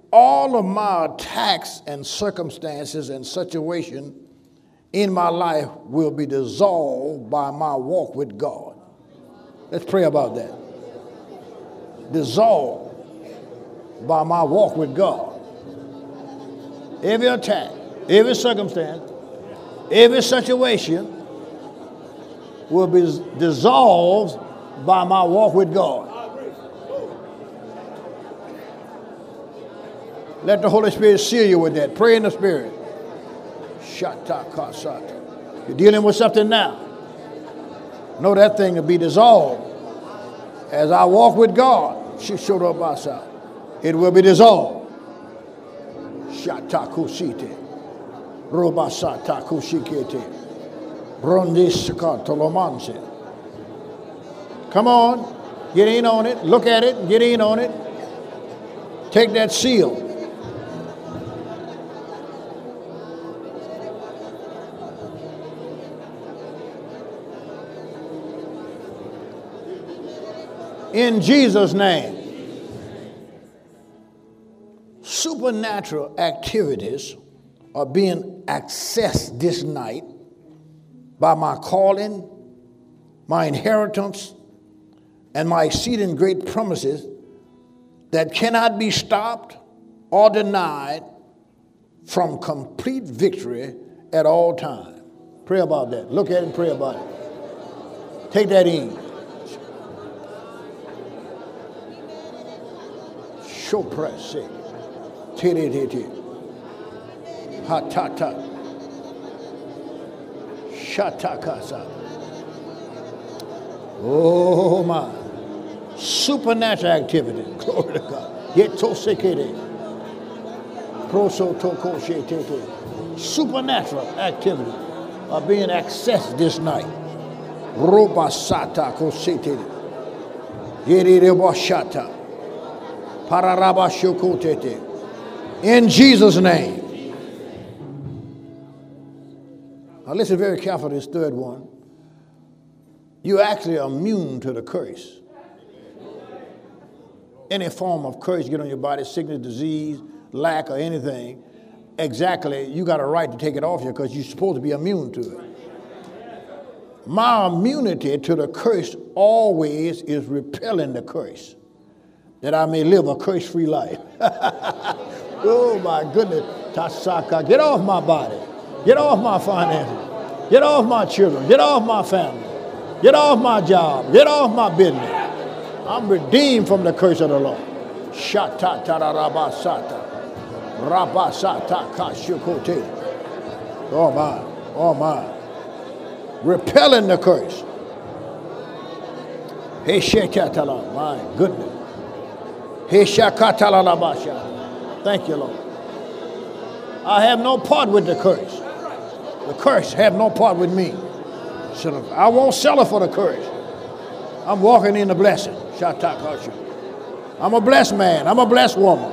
all of my attacks and circumstances and situation in my life will be dissolved by my walk with God. Let's pray about that. Dissolved by my walk with God. Every attack, every circumstance, every situation will be dissolved by my walk with God. Let the Holy Spirit seal you with that. Pray in the Spirit. You're dealing with something now. Know that thing will be dissolved. As I walk with God, it will be dissolved. Shatakushite. Robasata kushikete. Brondishkatolomanse. Come on, get in on it, look at it, get in on it. Take that seal. In Jesus' name. Supernatural activities are being accessed this night by my calling, my inheritance, and my exceeding great promises that cannot be stopped or denied from complete victory at all times. Pray about that. Look at it and pray about it. Take that in. Show press. Ha ta ta. Shatakasa. Oh my. Supernatural activity. Glory to God. Yetosekere. Prosotokoshete. Supernatural activity are being accessed this night. Robasata kosete. Yerireboshata. Pararabashokotete. In Jesus' name. Now listen very carefully to this third one. You actually are immune to the curse. Any form of curse get on your body, sickness, disease, lack, or anything, exactly, you got a right to take it off you because you're supposed to be immune to it. My immunity to the curse always is repelling the curse, that I may live a curse-free life. Oh my goodness. Tasaka, get off my body. Get off my finances. Get off my children. Get off my family. Get off my job. Get off my business. I'm redeemed from the curse of the Lord. Shatatarabasata. Rabasata kashukote. Oh my. Oh my. Repelling the curse. Heshetatala. My goodness. Heshakatalabasha. Thank you, Lord. I have no part with the curse. The curse have no part with me. So I won't settle for the curse. I'm walking in the blessing. I'm a blessed man. I'm a blessed woman.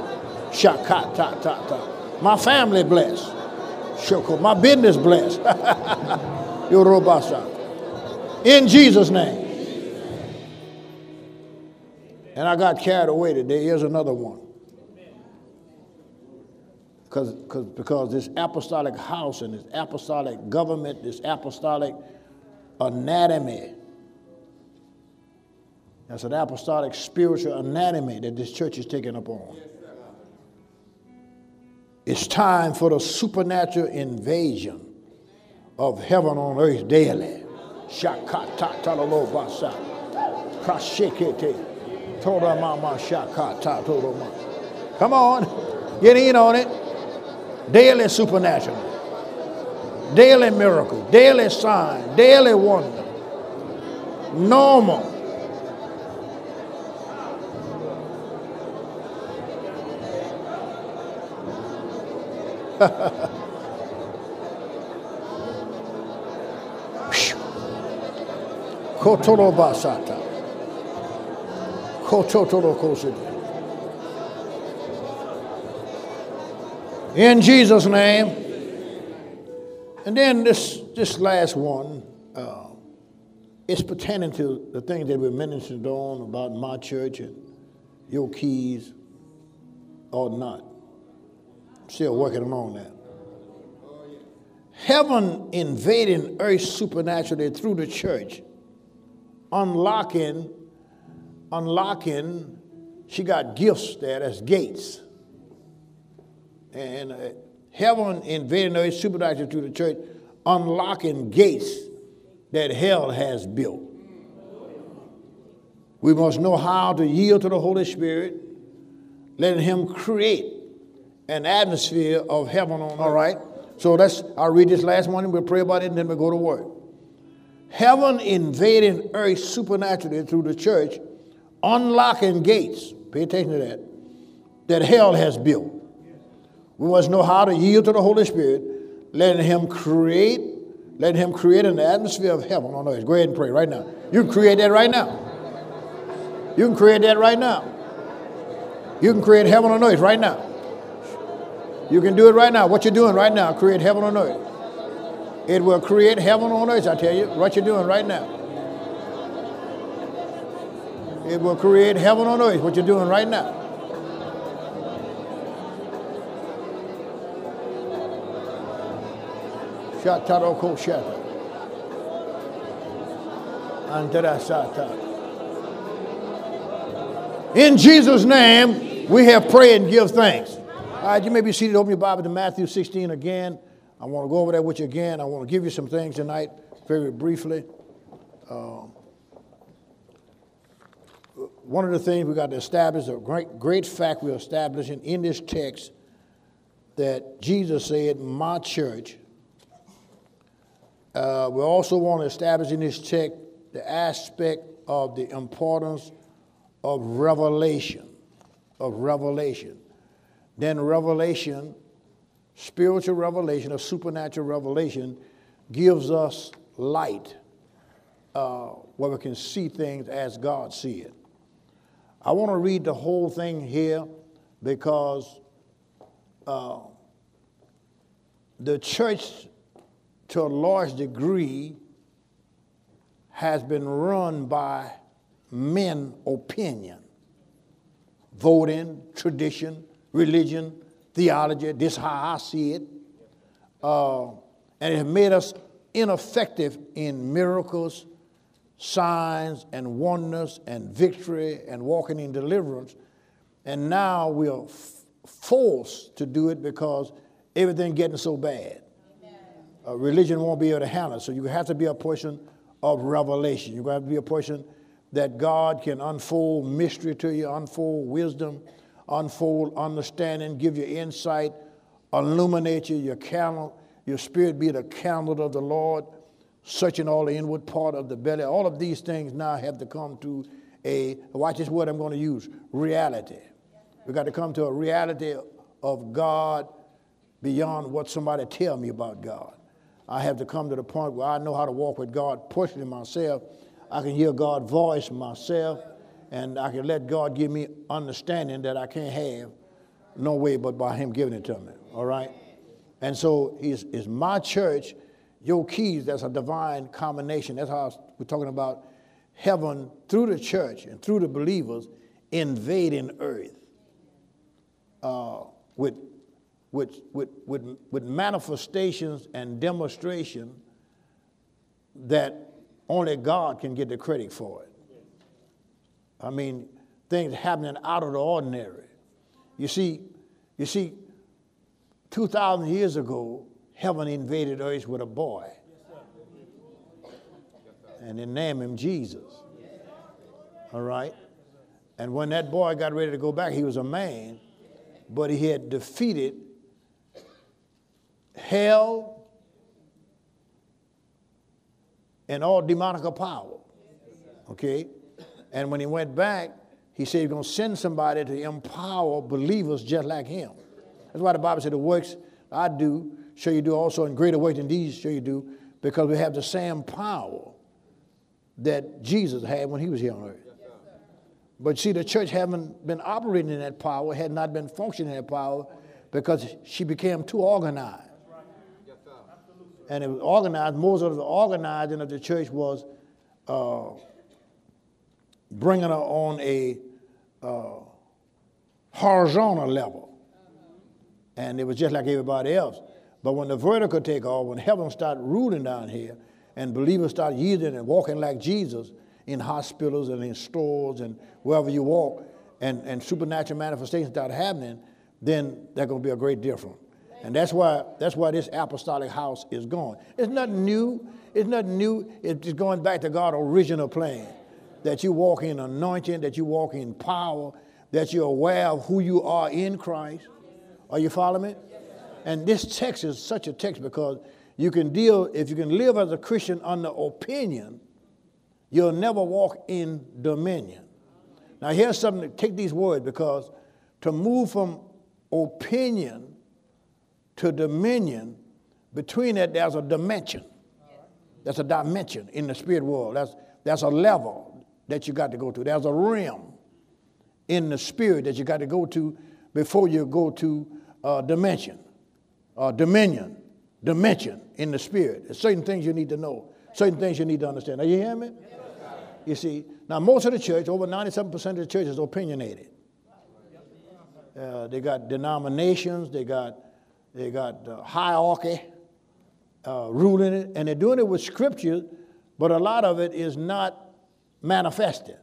My family blessed. My business blessed. In Jesus' name. And I got carried away today. Here's another one. Because this apostolic house and this apostolic government, this apostolic anatomy, that's an apostolic spiritual anatomy that this church is taking up on. It's time for the supernatural invasion of heaven on earth daily. Come on, get in on it. Daily supernatural, daily miracle, daily sign, daily wonder, normal. Kotoro basata, kotoro kosita. In Jesus' name. And then this last one, it's pertaining to the things that we mentioned on about my church and your keys or not. Still working along that. Heaven invading earth supernaturally through the church, unlocking, she got gifts there, that's gates. And heaven invading earth supernaturally through the church, unlocking gates that hell has built. We must know how to yield to the Holy Spirit, letting him create an atmosphere of heaven on earth. All right? So I'll read this last one, and we'll pray about it, and then we'll go to work. Heaven invading earth supernaturally through the church, unlocking gates, pay attention to that hell has built. We must know how to yield to the Holy Spirit, letting him create an atmosphere of heaven on earth. Go ahead and pray right now. You can create that right now. You can create that right now. You can create heaven on earth right now. You can do it right now. What you're doing right now, create heaven on earth. It will create heaven on earth, I tell you, what you're doing right now. It will create heaven on earth, what you're doing right now. Shataroko shata. Antarasata. In Jesus' name, we have prayed and give thanks. All right, you may be seated. Open your Bible to Matthew 16 again. I want to go over that with you again. I want to give you some things tonight very briefly. One of the things we got to establish, a great fact we're establishing in this text, that Jesus said, my church. We also want to establish in this text the aspect of the importance of revelation. Then revelation, spiritual revelation, or supernatural revelation, gives us light where we can see things as God sees it. I want to read the whole thing here because the church, to a large degree, has been run by men's opinion, voting, tradition, religion, theology. This is how I see it. And it has made us ineffective in miracles, signs, and wonders, and victory, and walking in deliverance. And now we are forced to do it because everything's getting so bad. Religion won't be able to handle it. So you have to be a person of revelation. You have to be a person that God can unfold mystery to you, unfold wisdom, unfold understanding, give you insight, illuminate you, your spirit be the candle of the Lord, searching all the inward part of the belly. All of these things now have to come to watch this word I'm going to use, reality. We've got to come to a reality of God beyond what somebody tell me about God. I have to come to the point where I know how to walk with God personally myself. I can hear God's voice myself, and I can let God give me understanding that I can't have no way but by him giving it to me, all right? And so is my church, your keys, that's a divine combination. That's how we're talking about heaven through the church and through the believers invading earth with manifestations and demonstration that only God can get the credit for it. I mean, things happening out of the ordinary. You see, 2,000 years ago, heaven invaded earth with a boy. And they named him Jesus. All right? And when that boy got ready to go back, he was a man, but he had defeated hell and all demonic power. Okay? And when he went back, he said he's going to send somebody to empower believers just like him. That's why the Bible said the works I do, shall you do also, and greater works than these shall you do, because we have the same power that Jesus had when he was here on earth. But see, the church haven't been operating in that power, had not been functioning in that power, because she became too organized. And it was organized, most of the organizing of the church was bringing her on a horizontal level. and it was just like everybody else. But when the vertical take off, when heaven start ruling down here, and believers start yielding and walking like Jesus in hospitals and in stores and wherever you walk, and supernatural manifestations start happening, then there's going to be a great difference. And that's why this apostolic house is going. It's nothing new. It's nothing new. It's going back to God's original plan, that you walk in anointing, that you walk in power, that you're aware of who you are in Christ. Are you following me? And this text is such a text because you can deal, if you can live as a Christian under opinion, you'll never walk in dominion. Now here's something, take these words, because to move from opinion to dominion, between that there's a dimension. There's a dimension in the spirit world. That's a level that you got to go to. There's a realm in the spirit that you got to go to before you go to dimension in the spirit. There's certain things you need to know, certain things you need to understand. Are you hearing me? You see, now most of the church, over 97% of the church is opinionated. They got denominations, they got hierarchy ruling it, and they're doing it with scripture, but a lot of it is not manifested.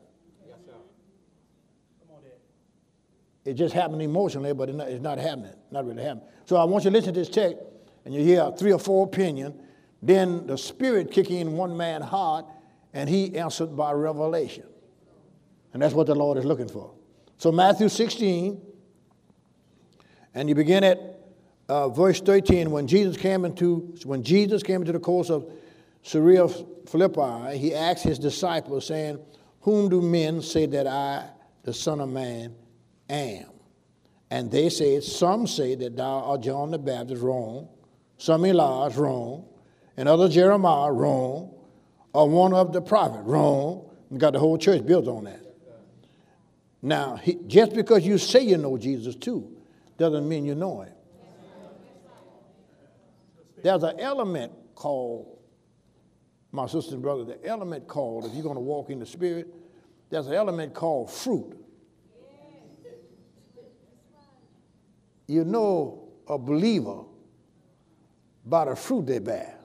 It just happened emotionally, but it's not happening, not really happening. So I want you to listen to this text, and you hear 3 or 4 opinions, then the Spirit kicking in one man's heart, and he answered by revelation. And that's what the Lord is looking for. So Matthew 16, and you begin at verse 13. When Jesus came into the coast of Caesarea Philippi, he asked his disciples, saying, "Whom do men say that I, the Son of Man, am?" And they said, "Some say that thou art John the Baptist," wrong. "Some Elias," wrong. "And others Jeremiah," wrong. "Or one of the prophets," wrong. We got the whole church built on that. Now, just because you say you know Jesus too, doesn't mean you know him. There's an element called, my sister and brother, the element called, if you're going to walk in the Spirit, there's an element called fruit. You know a believer by the fruit they bear.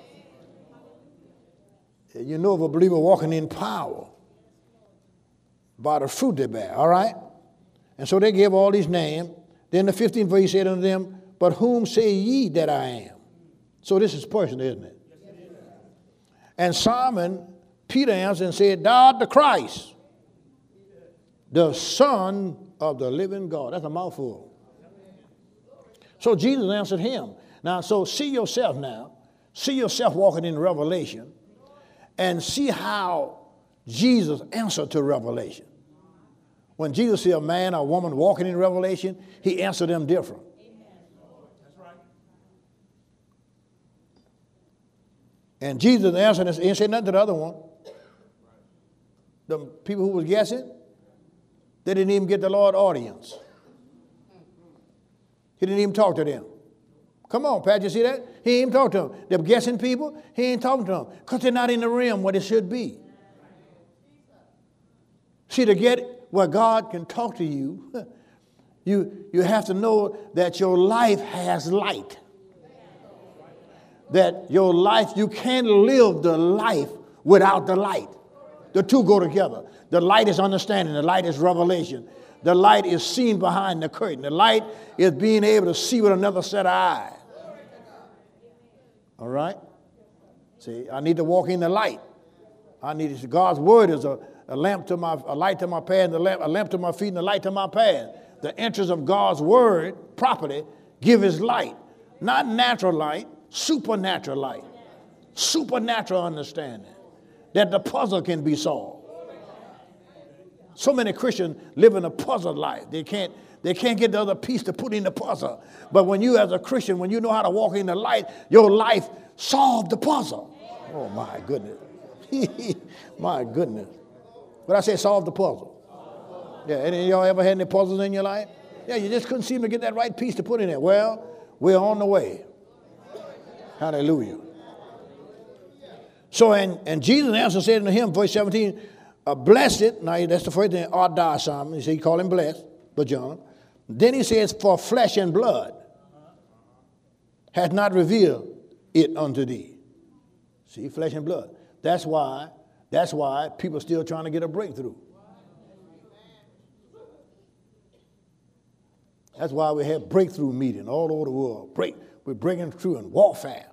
You know of a believer walking in power by the fruit they bear, all right? And so they gave all these names. Then the 15th verse, he said unto them, "But whom say ye that I am?" So this is personal, isn't it? And Simon Peter answered and said, "Thou art the Christ, the Son of the living God." That's a mouthful. So Jesus answered him. Now, so see yourself now. See yourself walking in revelation and see how Jesus answered to revelation. When Jesus see a man or a woman walking in revelation, he answered them different. And Jesus answered and he said nothing to the other one. The people who was guessing, they didn't even get the Lord audience. He didn't even talk to them. Come on, Pat, you see that? He didn't even talk to them. They're guessing people, he ain't talking to them because they're not in the realm where they should be. See, to get where God can talk to you, you have to know that your life has light. That your life, you can't live the life without the light. The two go together. The light is understanding. The light is revelation. The light is seen behind the curtain. The light is being able to see with another set of eyes. All right? See, I need to walk in the light. God's word is a light to my path, a lamp to my feet, and a light to my path. The entrance of God's word, property, give his light. Not natural light, supernatural light. Supernatural understanding. That the puzzle can be solved. So many Christians live in a puzzled life. They can't get the other piece to put in the puzzle. But when you as a Christian, when you know how to walk in the light, your life solved the puzzle. Oh my goodness. My goodness. But I say solve the puzzle. Yeah, any of y'all ever had any puzzles in your life? Yeah, you just couldn't seem to get that right piece to put in there. Well, we're on the way. Hallelujah. So, and Jesus answered, said unto him, verse 17, "Blessed," now that's the first thing, "art thou, Simon." He said, he called him blessed, but John. Then he says, "For flesh and blood." hath not revealed it unto thee. See, flesh and blood. That's why people are still trying to get a breakthrough. That's why we have breakthrough meetings all over the world. We're breaking through in warfare.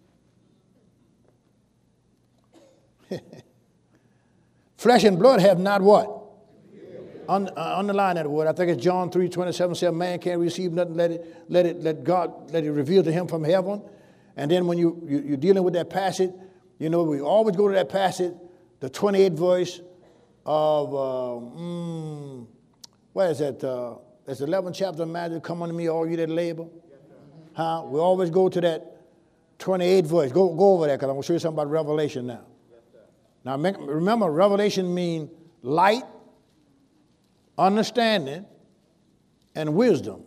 Flesh and blood have not what? Underline that word. I think it's John 3:27 says, man can't receive nothing, let God reveal to him from heaven. And then when you're dealing with that passage, you know, we always go to that passage, the 28th verse of, what is that? That's the 11th chapter of Matthew. Come unto me, all you that labor. Huh? We always go to that 28th verse. Go over there, because I'm going to show you something about Revelation now. Now, remember, Revelation means light, understanding, and wisdom.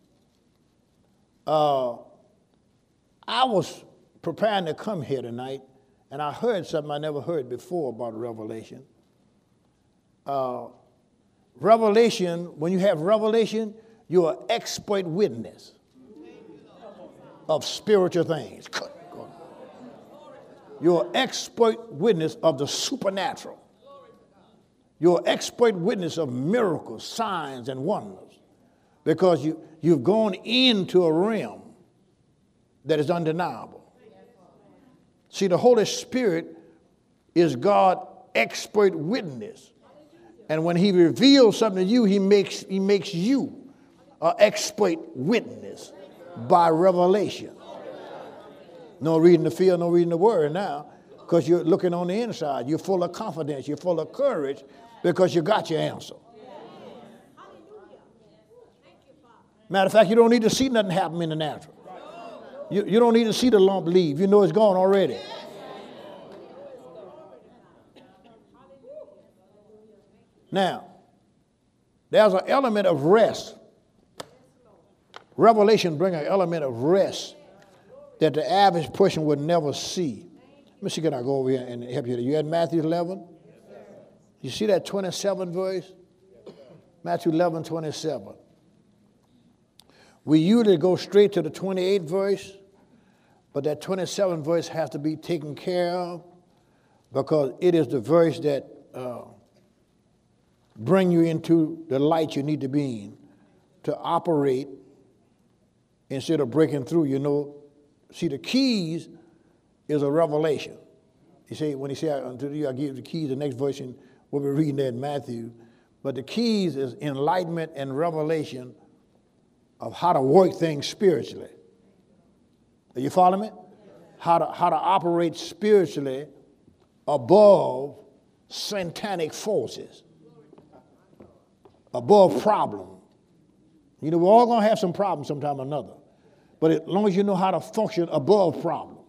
I was preparing to come here tonight, and I heard something I never heard before about Revelation. Revelation, when you have revelation, you're an expert witness of spiritual things. You're an expert witness of the supernatural. You're an expert witness of miracles, signs, and wonders, because you've gone into a realm that is undeniable. See, the Holy Spirit is God's expert witness. And when he reveals something to you, he makes you an expert witness by revelation. No reading the field, no reading the word now, because you're looking on the inside. You're full of confidence. You're full of courage because you got your answer. Matter of fact, you don't need to see nothing happen in the natural. You don't need to see the lump leave. You know it's gone already. Now, there's an element of rest. Revelation brings an element of rest that the average person would never see. Let me see, can I go over here and help you? You had Matthew 11? You see that 27th verse? Matthew 11, 27. We usually go straight to the 28th verse, but that 27th verse has to be taken care of because it is the verse that bring you into the light you need to be in to operate instead of breaking through. You know, see, the keys is a revelation. You see, when he said, unto you I give the keys, the next verse, we'll be reading that in Matthew. But the keys is enlightenment and revelation of how to work things spiritually. Are you following me? How to operate spiritually above satanic forces, above problem. You know, we're all going to have some problems sometime or another. But as long as you know how to function above problem.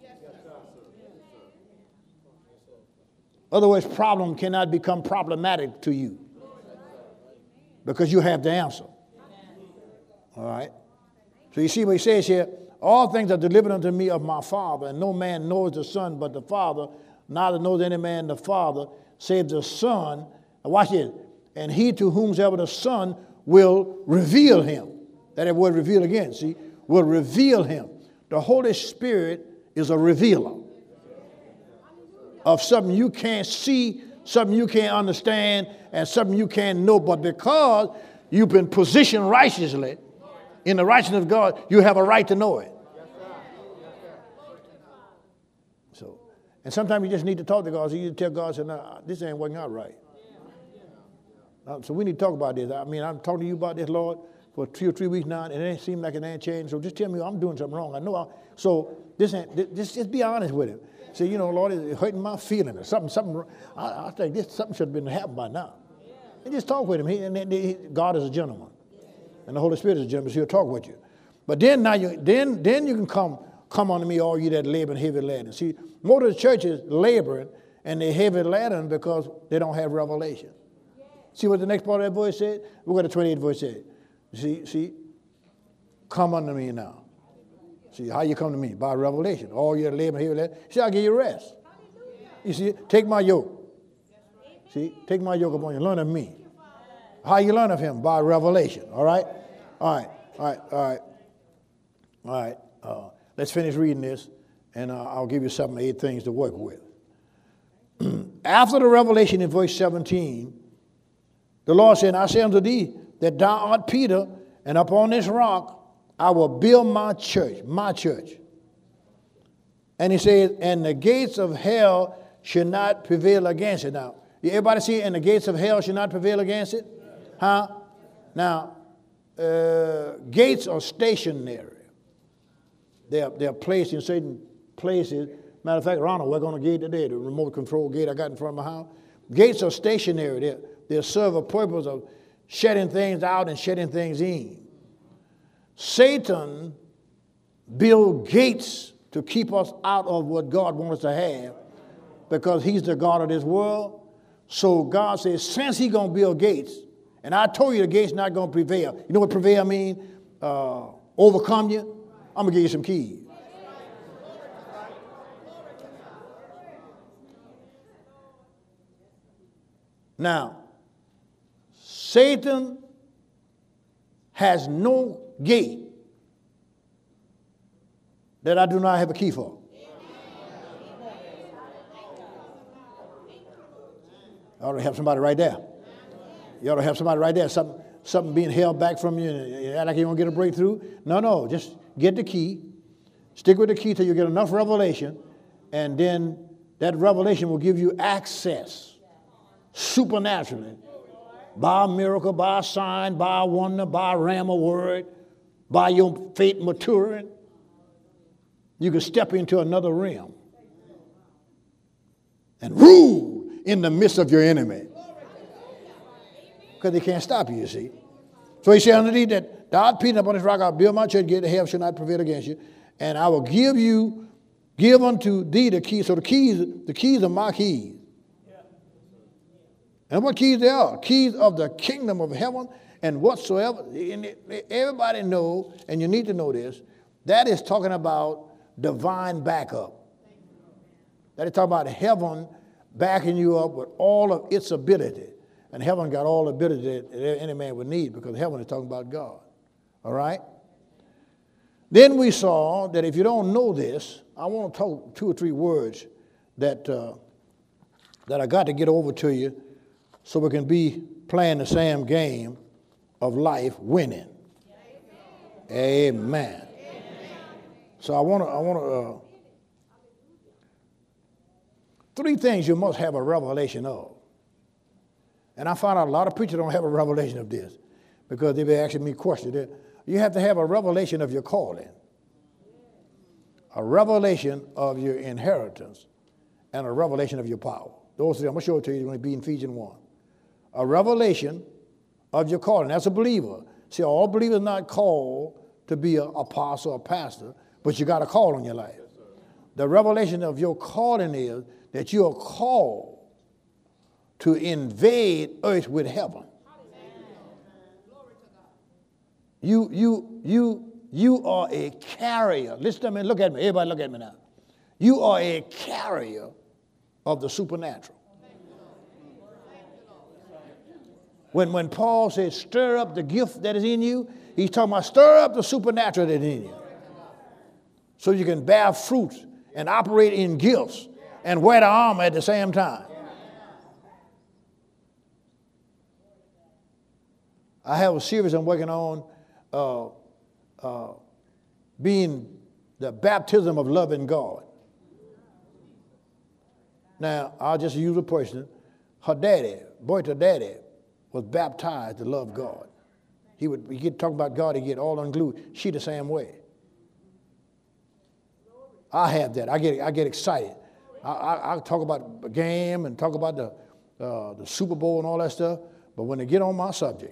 Otherwise, problem cannot become problematic to you because you have the answer. All right? So you see what he says here, all things are delivered unto me of my Father, and no man knows the Son but the Father, neither knows any man the Father, save the Son. Now watch this. And he to whomsoever the Son will reveal him. That word reveal again, see? Will reveal him. The Holy Spirit is a revealer of something you can't see, something you can't understand, and something you can't know. But because you've been positioned righteously in the righteousness of God, you have a right to know it. So, and sometimes you just need to talk to God. So you tell God, no, this ain't working out right. So we need to talk about this. I mean, I'm talking to you about this, Lord, for 2 or 3 weeks now, and it ain't seem like it ain't changed. So just tell me I'm doing something wrong. I know. Just be honest with him. Say, you know, Lord, it's hurting my feelings or something. I think something should have been happened by now. And just talk with him. God is a gentleman, and the Holy Spirit is a gentleman. So he'll talk with you. But then you can come unto me, all you that labor and heavy laden. See, most of the churches laboring and they're heavy laden because they don't have revelation. See what the next part of that verse said? Look what the 28th verse said. See, come unto me now. See, how you come to me? By revelation. All your labor here, see, I'll give you rest. You see, take my yoke. See, take my yoke upon you. Learn of me. How you learn of him? By revelation. All right? All right. Let's finish reading this, and I'll give you 7 or 8 things to work with. After the revelation in verse 17, the Lord said, I say unto thee that thou art Peter, and upon this rock I will build my church, my church. And he says, and the gates of hell should not prevail against it. Now, everybody see it? And the gates of hell should not prevail against it? Huh? Now, gates are stationary. They're placed in certain places. Matter of fact, Ronald, we're going to gate today, the remote control gate I got in front of my house. Gates are stationary. They serve a purpose of shutting things out and shutting things in. Satan built gates to keep us out of what God wants us to have because he's the God of this world. So God says, since he's going to build gates, and I told you the gate's not going to prevail. You know what prevail means? Overcome you. I'm going to give you some keys. Now, Satan has no gate that I do not have a key for. You ought to have somebody right there. You ought to have somebody right there. Something being held back from you, and you act like you don't get a breakthrough. No, just get the key. Stick with the key till you get enough revelation, and then that revelation will give you access supernaturally by a miracle, by a sign, by a wonder, by a rhema word, by your faith maturing. You can step into another realm and rule in the midst of your enemy. Because they can't stop you, you see. So he said unto thee that thou art Peter, upon this rock I'll build my church, gate of hell shall not prevail against you. And I will give unto thee the keys. So the keys are my keys. And what keys they are? Keys of the kingdom of heaven and whatsoever. And everybody know, and you need to know this, that is talking about divine backup. That is talking about heaven backing you up with all of its ability. And heaven got all the ability that any man would need because heaven is talking about God. All right? Then we saw that if you don't know this, I want to talk 2 or 3 words that I got to get over to you so we can be playing the same game of life winning. Amen. So I want to 3 things you must have a revelation of. And I found out a lot of preachers don't have a revelation of this because they've been asking me questions. You have to have a revelation of your calling, a revelation of your inheritance, and a revelation of your power. Those 3, I'm going to show it to you when it be in Ephesians 1. A revelation of your calling. That's a believer. See, all believers are not called to be an apostle or pastor, but you got a call on your life. The revelation of your calling is that you are called to invade earth with heaven. You are a carrier. Listen to me, look at me. Everybody look at me now. You are a carrier of the supernatural. When Paul says stir up the gift that is in you, he's talking about stir up the supernatural that is in you. So you can bear fruit and operate in gifts and wear the armor at the same time. I have a series I'm working on being the baptism of loving God. Now, I'll just use a person. Her daddy, Boyta daddy, was baptized to love God. He get talk about God, he get all unglued. She the same way. I have that. I get excited. I talk about the game and talk about the Super Bowl and all that stuff, but when they get on my subject,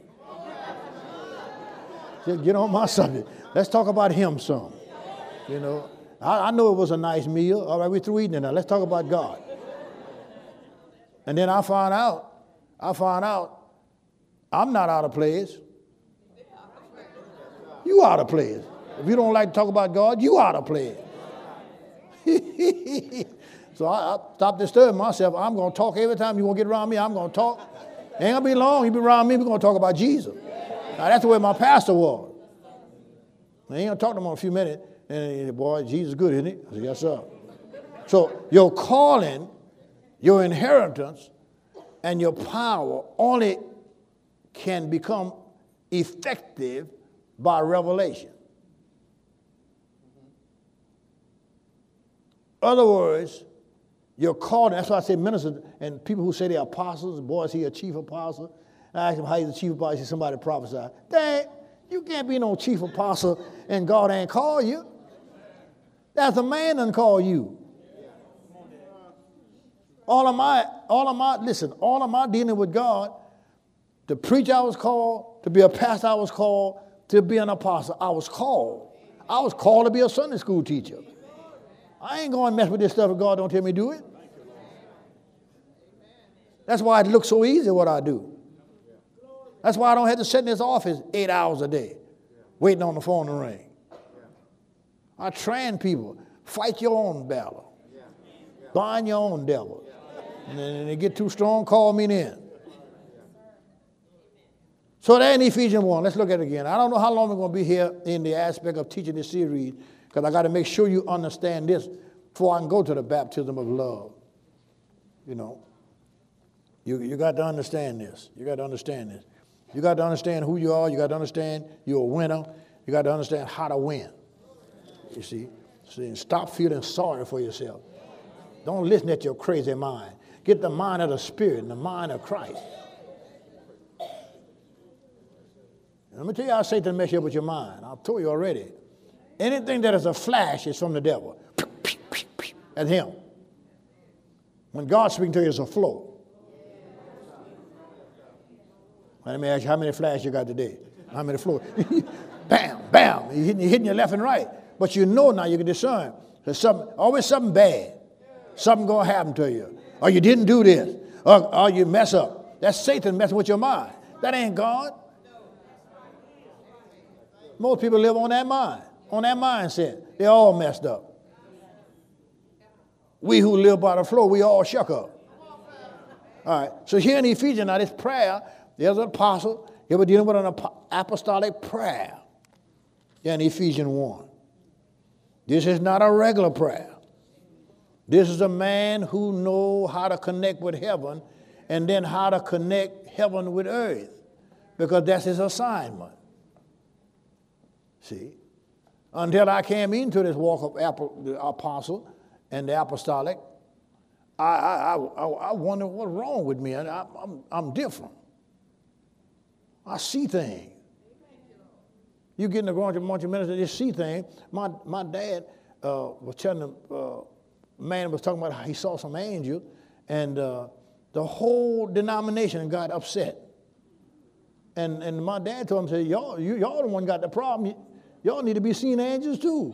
just get on my subject. Let's talk about him some. You know, I know it was a nice meal. All right, we're through eating it now. Let's talk about God. And then I found out I'm not out of place. You out of place. If you don't like to talk about God, you out of place. So I stopped disturbing myself. I'm going to talk every time you want to get around me. I'm going to talk. Ain't going to be long. You be around me, we're going to talk about Jesus. Now, that's the way my pastor was. I ain't going to talk to him in a few minutes. And boy, Jesus is good, isn't he? I said, yes, sir. So your calling, your inheritance, and your power only can become effective by revelation. In other words, your calling, that's why I say ministers and people who say they're apostles, boy, is he a chief apostle? I ask him how he's a chief apostle, he said somebody prophesied. Dang, you can't be no chief apostle and God ain't called you. That's a man done called you. All of my dealing with God, to preach I was called, to be a pastor I was called, to be an apostle I was called. I was called to be a Sunday school teacher. I ain't going to mess with this stuff if God don't tell me to do it. That's why it looks so easy what I do. That's why I don't have to sit in this office 8 hours a day waiting on the phone to ring. I train people. Fight your own battle. Bind your own devil. And then they get too strong, call me in. So there in Ephesians 1, let's look at it again. I don't know how long we're going to be here in the aspect of teaching this series, because I got to make sure you understand this before I can go to the baptism of love. You know, you got to understand this. You got to understand this. You got to understand who you are. You got to understand you're a winner. You got to understand how to win. You see? Stop feeling sorry for yourself. Don't listen to your crazy mind. Get the mind of the Spirit and the mind of Christ. And let me tell you how Satan messes up with your mind. I've told you already. Anything that is a flash is from the devil. That's him. When God's speaking to you, it's a flow. Let me ask you, how many flashes you got today? How many flows? Bam, bam. You're hitting your left and right. But you know now, you can discern. There's always something bad. Something going to happen to you. Or you didn't do this. Or you mess up. That's Satan messing with your mind. That ain't God. Most people live on that mind. On that mindset. They're all messed up. We who live by the flow, we all shuck up. All right. So here in Ephesians, now this prayer, there's an apostle. Here we're dealing with an apostolic prayer. Here in Ephesians 1. This is not a regular prayer. This is a man who knows how to connect with heaven and then how to connect heaven with earth, because that's his assignment. See? Until I came into this walk of the apostle and the apostolic, I wonder what's wrong with me. I'm different. I see things. You get in the bunch of ministers, they see things. My dad was telling the man was talking about how he saw some angels, and the whole denomination got upset. And my dad told him, said, y'all the one got the problem. Y'all need to be seeing angels too.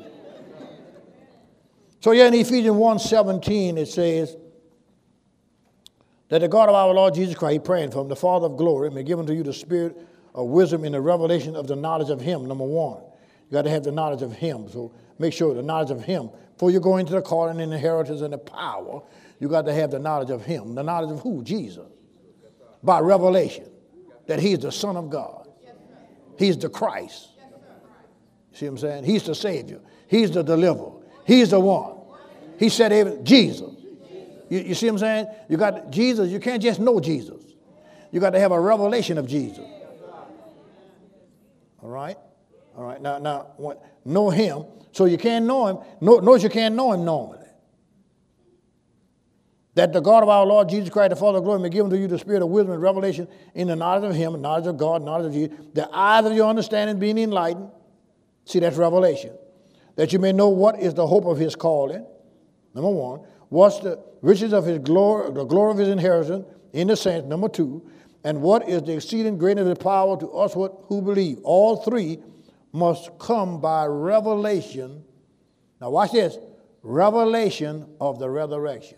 So yeah, in Ephesians 1:17 it says that the God of our Lord Jesus Christ, he praying for him, the Father of glory, may give unto you the spirit of wisdom in the revelation of the knowledge of him, number one. You got to have the knowledge of him. So make sure the knowledge of him. Before you go into the calling and inheritance and the power, you got to have the knowledge of him. The knowledge of who? Jesus. By revelation. That he's the Son of God. He's the Christ. See what I'm saying? He's the Savior. He's the deliverer. He's the one. He said, Jesus. You see what I'm saying? You got Jesus. You can't just know Jesus. You got to have a revelation of Jesus. All right? All right. Now, know him. So you can't know him. Notice you can't know him normally. That the God of our Lord Jesus Christ, the Father of glory, may give unto you the spirit of wisdom and revelation in the knowledge of him, knowledge of God, knowledge of Jesus. The eyes of your understanding being enlightened. See, that's revelation. That you may know what is the hope of his calling. Number one. What's the riches of his glory, the glory of his inheritance in the saints. Number two. And what is the exceeding greatness of his power to us who believe. All three must come by revelation. Now watch this. Revelation of the resurrection.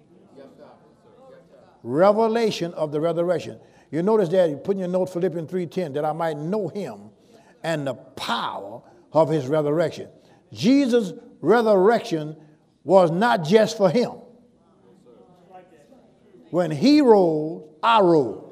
Revelation of the resurrection. You notice that you put in your note Philippians 3:10, that I might know him and the power of his resurrection. Jesus' resurrection was not just for him. When he rose, I rose.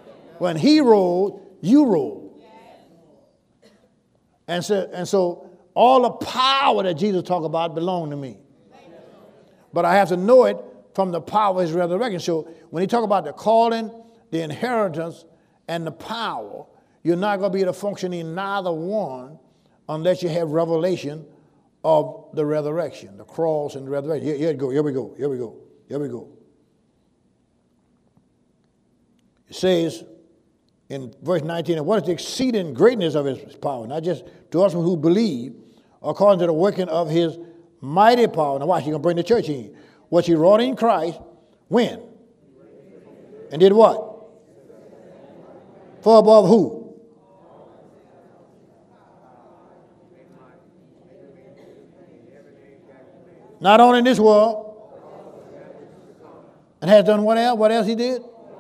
When he rose, you rose. And so All the power that Jesus talked about belonged to me. But I have to know it from the power of his resurrection. So when he talk about the calling, the inheritance, and the power, you're not going to be able to function in neither one unless you have revelation of the resurrection, the cross and the resurrection. Here we go. It says in verse 19, and what is the exceeding greatness of his power? Not just to us who believe, according to the working of his mighty power. Now watch, he's going to bring the church in. What he wrought in Christ, when? And did what? For above who? Not only in this world. And has done what else? What else he did?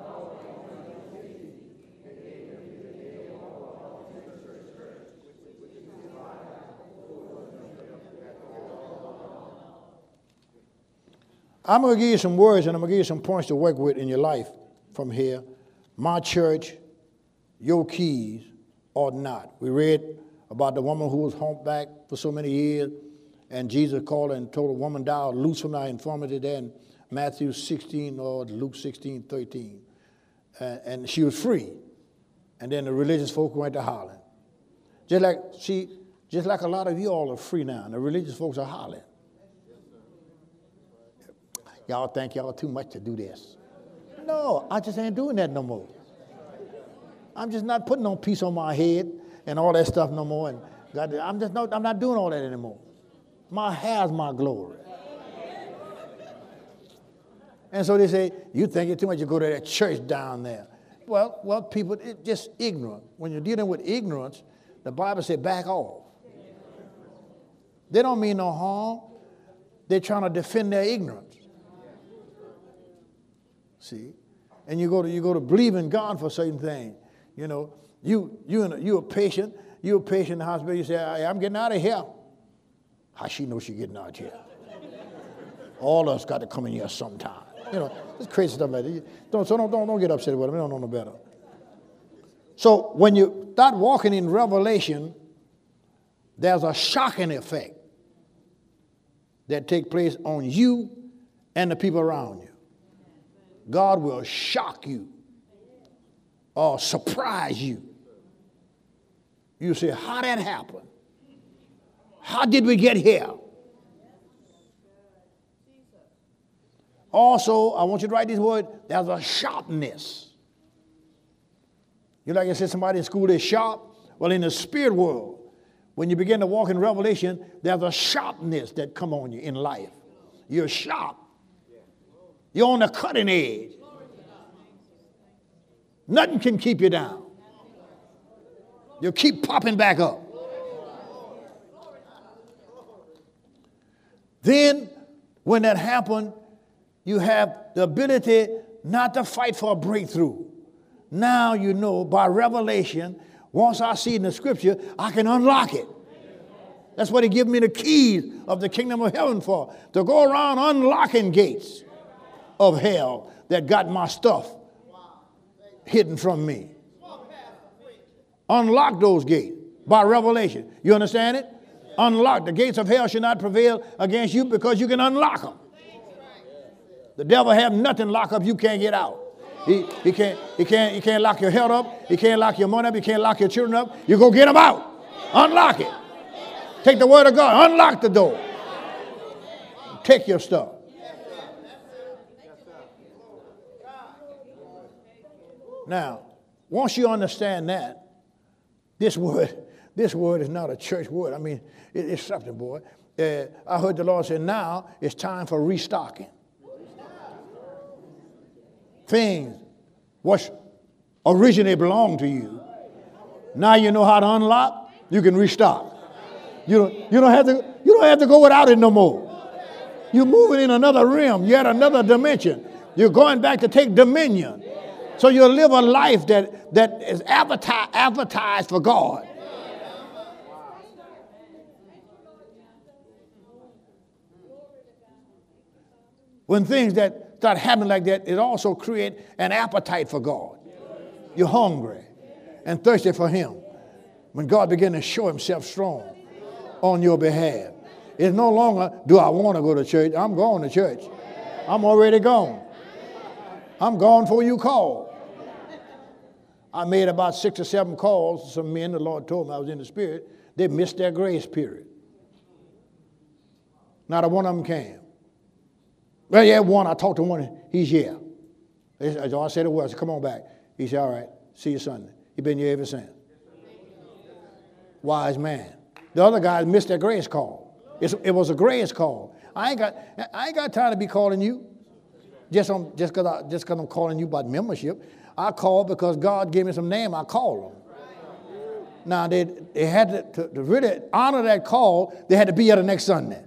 I'm going to give you some words and I'm going to give you some points to work with in your life from here. My church, your keys or not. We read about the woman who was humpback for so many years, and Jesus called her and told the woman, thou loose from thy infirmity, there in Matthew 16 or Luke 16:13. And she was free. And then the religious folk went to hollering. Just like a lot of you all are free now, and the religious folks are hollering. Y'all think y'all too much to do this. No, I just ain't doing that no more. I'm just not putting no piece on my head and all that stuff no more. And I'm not doing all that anymore. My hair's my glory. And so they say, you think you're too much, you go to that church down there. Well, people, it's just ignorant. When you're dealing with ignorance, the Bible said back off. They don't mean no harm. They're trying to defend their ignorance. See? And you go to believe in God for certain things. You know, you're a patient in the hospital, you say, I'm getting out of here. How she knows she's getting out of here? All of us got to come in here sometime. You know, it's crazy stuff like that. Don't get upset with them. They don't know no better. So when you start walking in revelation, there's a shocking effect that takes place on you and the people around you. God will shock you or surprise you. You say, how that happened? How did we get here? Also, I want you to write this word, there's a sharpness. You like I said, somebody in school is sharp? Well, in the spirit world, when you begin to walk in revelation, there's a sharpness that come on you in life. You're sharp. You're on the cutting edge. Nothing can keep you down. You'll keep popping back up. Then, when that happened, you have the ability not to fight for a breakthrough. Now you know by revelation, once I see it in the scripture, I can unlock it. That's what he gave me the keys of the kingdom of heaven for, to go around unlocking gates of hell that got my stuff hidden from me. Unlock those gates by revelation. You understand it? Unlock. The gates of hell should not prevail against you because you can unlock them. The devil have nothing locked up you can't get out. He can't lock your health up. He can't lock your money up. He can't lock your children up. You go get them out. Unlock it. Take the word of God. Unlock the door. Take your stuff. Now, once you understand that, this word is not a church word. I mean, it's something, boy. I heard the Lord say, now it's time for restocking. Things which originally belonged to you. Now you know how to unlock, you can restock. You don't have to go without it no more. You're moving in another realm. You're at another dimension. You're going back to take dominion. So you'll live a life that is advertised for God. When things that start happening like that, it also creates an appetite for God. You're hungry and thirsty for him. When God begins to show himself strong. on your behalf. It's no longer, do I want to go to church? I'm going to church. I'm already gone. I'm gone before you call. I made about 6 or 7 calls to some men. The Lord told me I was in the Spirit. They missed their grace period. Not a one of them came. Well, yeah, one. I talked to one. He's here. That's all I said it was. I said, come on back. He said, all right, see you Sunday. He's been here ever since. Wise man. The other guys missed their grace call. It was a grace call. I ain't got time to be calling you just because I'm calling you about membership. I called because God gave me some name. I called them. Now, they had to really honor that call, they had to be here the next Sunday.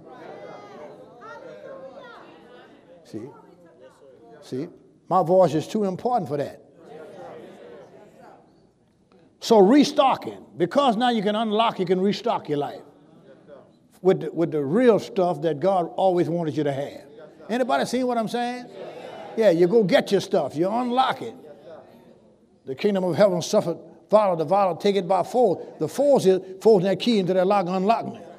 See? My voice is too important for that. So restocking, because now you can restock your life with the real stuff that God always wanted you to have. Anybody seen what I'm saying? Yeah, you go get your stuff. You unlock it. The kingdom of heaven suffered violence, the violent take it by force. The force is forcing that key into that lock, unlocking it.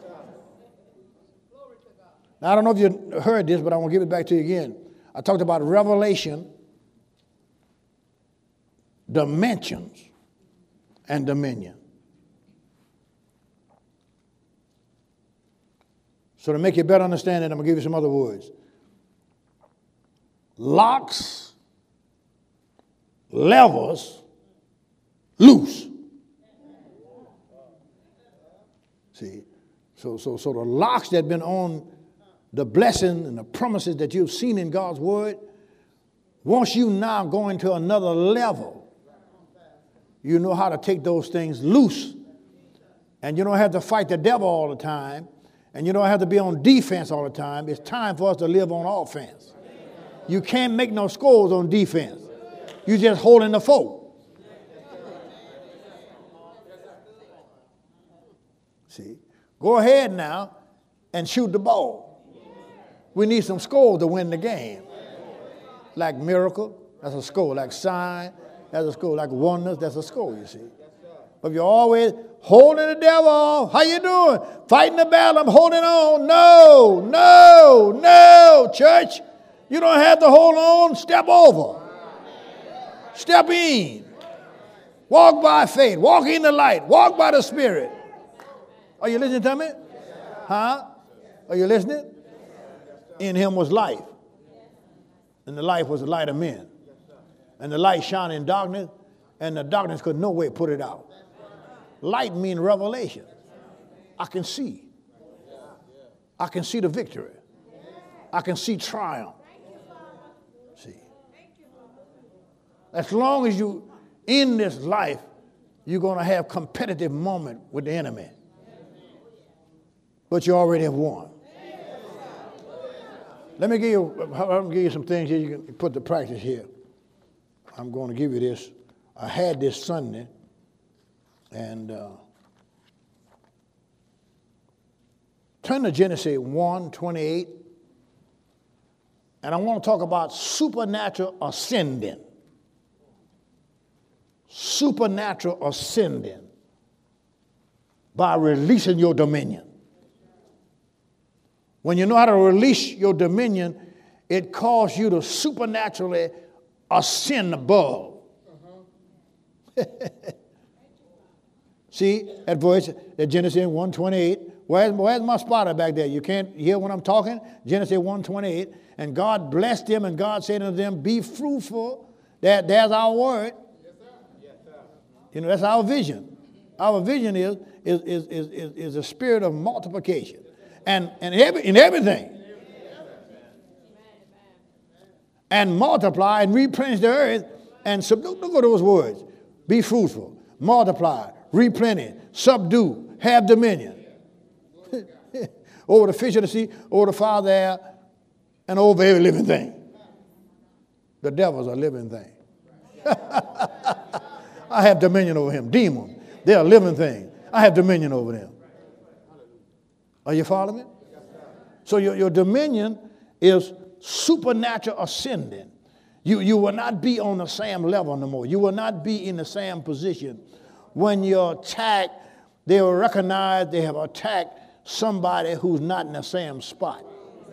Now, I don't know if you heard this, but I want to give it back to you again. I talked about revelation, dimensions, and dominion. So to make you better understand it, I'm going to give you some other words. Locks, levers, loose. See, so the locks that have been on the blessing and the promises that you've seen in God's word, once you now go into another level, you know how to take those things loose. And you don't have to fight the devil all the time. And you don't have to be on defense all the time. It's time for us to live on offense. You can't make no scores on defense. You're just holding the fort. See? Go ahead now and shoot the ball. We need some scores to win the game. Like miracle, that's a score. Like sign, that's a score. Like wonders, that's a score, you see. But if you're always holding the devil off, how you doing? Fighting the battle, I'm holding on. No, church. You don't have to hold on. Step over. Step in. Walk by faith. Walk in the light. Walk by the Spirit. Are you listening to me? Huh? Are you listening? In him was life. And the life was the light of men. And the light shone in darkness, and the darkness could no way put it out. Light means revelation. I can see. I can see the victory. I can see triumph. See. As long as you in this life, you're going to have competitive moment with the enemy. But you already have won. Let me give you some things here you can put to practice here. I'm going to give you this. I had this Sunday, and turn to Genesis 1:28, and I want to talk about supernatural ascending. Supernatural ascending by releasing your dominion. When you know how to release your dominion, it calls you to supernaturally ascend above. See that voice at Genesis 1:28. Where's my spotter back there? You can't hear when I'm talking? Genesis 1:28. And God blessed them, and God said unto them, be fruitful. There's our word. Yes, sir. You know, that's our vision. Our vision is a spirit of multiplication. And in everything. And multiply and replenish the earth. And look at those words. Be fruitful, multiply, replenish, subdue, have dominion. Over the fish of the sea, over the fowl of the air, and over every living thing. The devil's a living thing. I have dominion over him. Demons, they're a living thing. I have dominion over them. Are you following me? So your dominion is supernatural ascending. You will not be on the same level no more. You will not be in the same position. When you're attacked, they will recognize they have attacked somebody who's not in the same spot.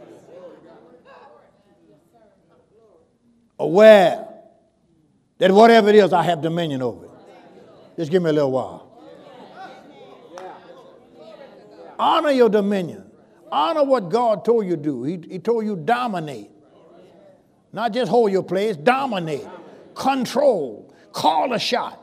Aware that whatever it is, I have dominion over it. Just give me a little while. Honor your dominion. Honor what God told you to do. He told you dominate. Not just hold your place, dominate, control, call a shot.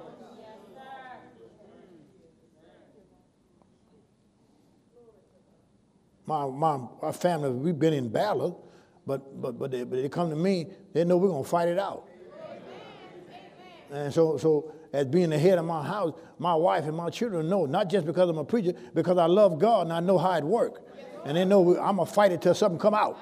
My family, we've been in battle, but they come to me, they know we're going to fight it out. And so as being the head of my house, my wife and my children know, not just because I'm a preacher, because I love God and I know how it works. And they know I'm going to fight it till something come out.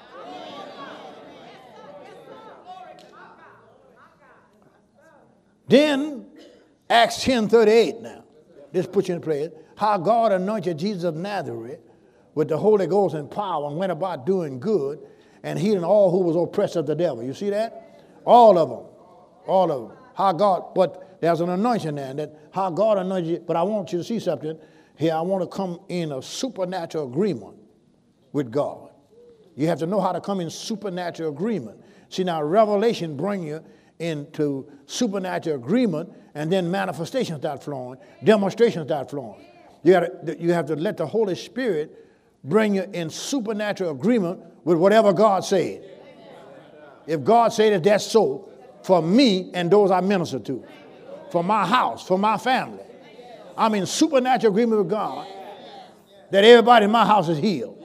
Then, Acts 10:38 now. This puts you in place. How God anointed Jesus of Nazareth with the Holy Ghost and power and went about doing good and healing all who was oppressed of the devil. You see that? All of them. All of them. How God, but there's an anointing there. That how God anointed you. But I want you to see something here. I want to come in a supernatural agreement with God. You have to know how to come in supernatural agreement. See, now revelation bring you into supernatural agreement, and then manifestations start flowing, demonstrations start flowing. You have to let the Holy Spirit bring you in supernatural agreement with whatever God said. If God said that, that's so for me and those I minister to, for my house, for my family. I'm in supernatural agreement with God that everybody in my house is healed.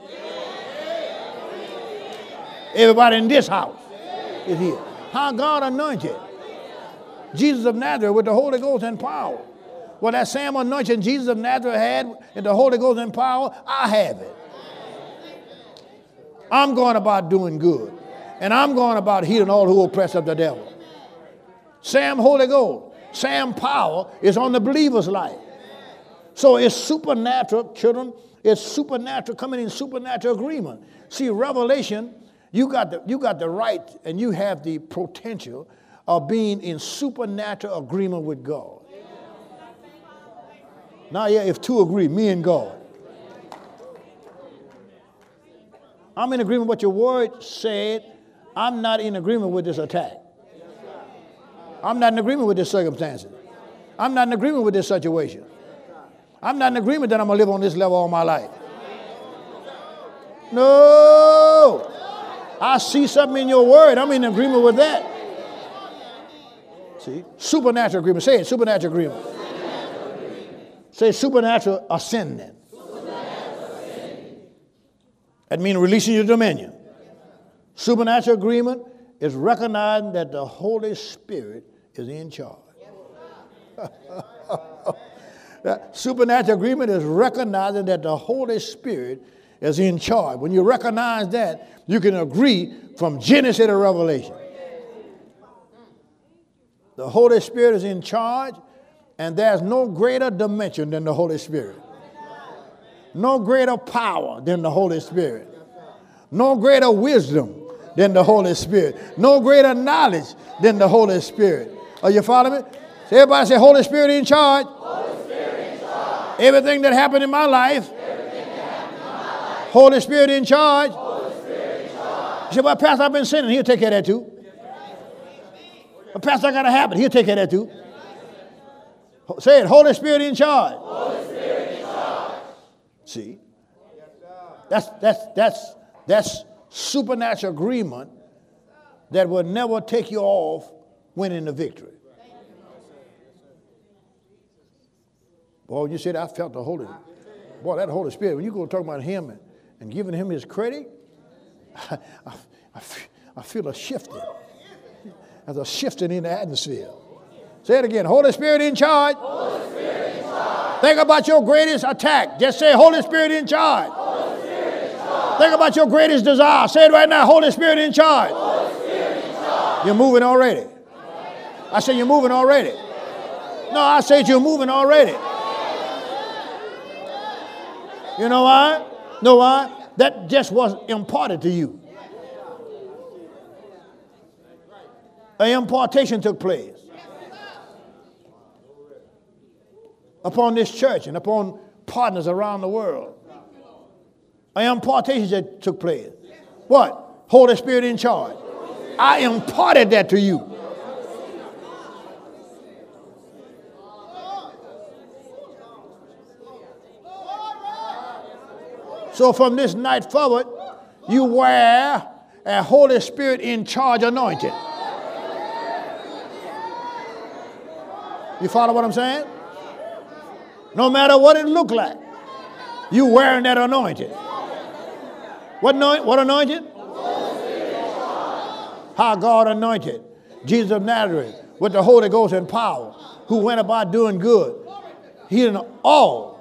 Everybody in this house is healed. How God anointed Jesus of Nazareth with the Holy Ghost and power. Well, that same anointing Jesus of Nazareth had in the Holy Ghost and power, I have it. I'm going about doing good. And I'm going about healing all who oppress of the devil. Same Holy Ghost, same power is on the believer's life. So it's supernatural, children. It's supernatural, coming in supernatural agreement. See, revelation, you got the right and you have the potential of being in supernatural agreement with God. Now, yeah, if two agree, me and God. I'm in agreement with what your word said. I'm not in agreement with this attack. I'm not in agreement with this circumstances. I'm not in agreement with this situation. I'm not in agreement that I'm going to live on this level all my life. No. I see something in your word. I'm in agreement with that. See? Supernatural agreement. Say it. Supernatural agreement. Say supernatural ascending. That means releasing your dominion. Supernatural agreement is recognizing that the Holy Spirit is in charge. Supernatural agreement is recognizing that the Holy Spirit is in charge. When you recognize that, you can agree from Genesis to Revelation. The Holy Spirit is in charge, and there's no greater dimension than the Holy Spirit. No greater power than the Holy Spirit. No greater wisdom than the Holy Spirit. No greater knowledge than the Holy Spirit. Are you following me? So everybody say, Holy Spirit in charge. Holy Spirit in charge. Everything that happened in my life. Holy Spirit in charge. Holy Spirit in charge. You say, well, Pastor, I've been sinning. He'll take care of that too. But Pastor, I got a habit. He'll take care of that too. Say it. Holy Spirit in charge. Holy Spirit in charge. See? That's supernatural agreement that will never take you off winning the victory. Boy, you said I felt the Holy Spirit. Boy, that Holy Spirit, when you go talk about him and giving him his credit, I feel a shifting. There's a shifting in the atmosphere. Say it again. Holy Spirit in charge. Holy Spirit in charge. Think about your greatest attack. Just say, Holy Spirit in charge. Holy Spirit in charge. Think about your greatest desire. Say it right now. Holy Spirit in charge. Holy Spirit in charge. You're moving already. I say you're moving already. No, I said you're moving already. You know why? Know why? That just was imparted to you. An impartation took place upon this church and upon partners around the world. An impartation that took place. What? Holy Spirit in charge. I imparted that to you. So from this night forward, you wear a Holy Spirit in charge anointing. You follow what I'm saying? No matter what it look like, you wearing that anointing. What anointed? How God anointed Jesus of Nazareth with the Holy Ghost and power, who went about doing good, healing all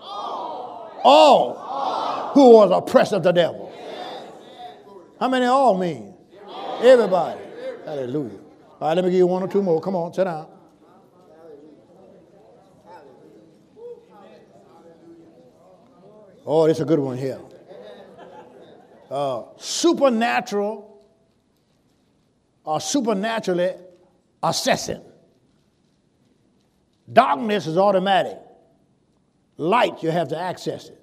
who was oppressed of the devil. How many all mean? Everybody. Hallelujah. All right, let me give you one or two more. Come on, sit down. Oh, this is a good one here. Supernatural or supernaturally assessing. Darkness is automatic. Light, you have to access it.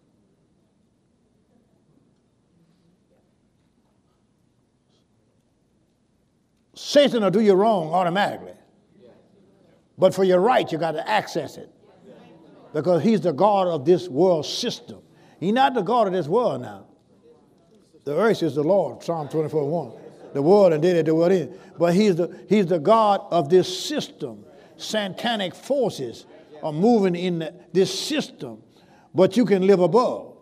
Satan will do you wrong automatically. But for your right, you got to access it. Because he's the God of this world system. He's not the God of this world now. The earth is the Lord, Psalm 24:1. The world and they that dwell in. But he's the God of this system. Satanic forces are moving in this system. But you can live above.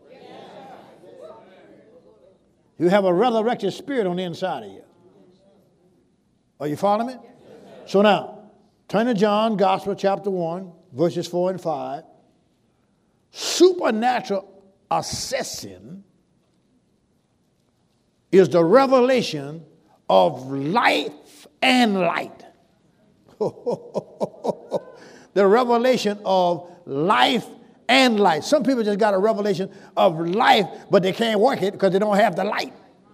You have a resurrected spirit on the inside of you. Are you following me? So now, turn to John, Gospel, chapter 1, verses 4 and 5. Supernatural assessing is the revelation of life and light. The revelation of life and light. Some people just got a revelation of life, but they can't work it because they don't have the light.